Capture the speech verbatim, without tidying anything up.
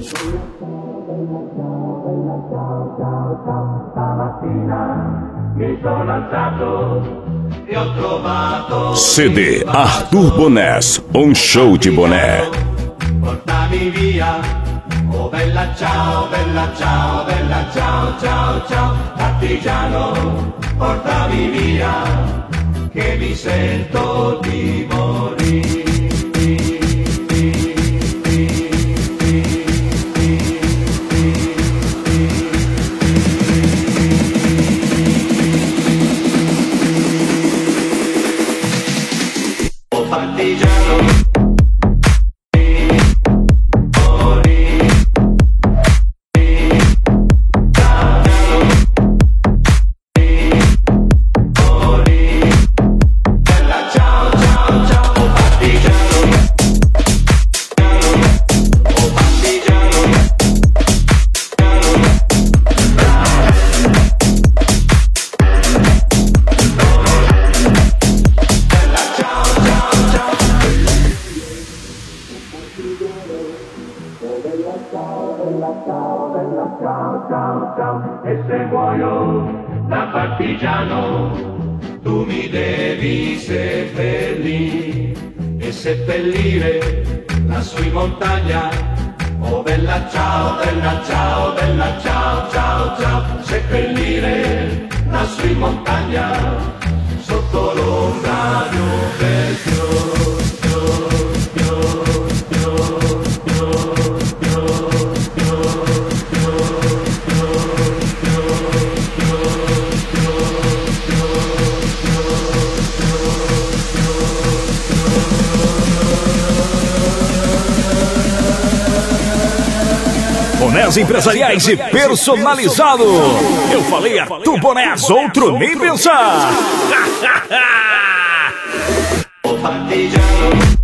Stamattina mi sono alzato e ho trovato C D Arthur Bonés, um show de boné. Portami via, oh bella ciao, bella ciao, bella ciao, ciao, ciao. Partigiano, portami via, che mi sento di morire. Partigiano, e se muoio da partigiano tu mi devi seppellire e seppellire lassù in montagna. Oh bella ciao, bella ciao, bella ciao, ciao, ciao. Seppellire lassù in montagna sotto l'ombra di un bel fiore. Bonés empresariais e personalizado. Eu falei Arthur Bonés, outro nem pensar. O partigiano.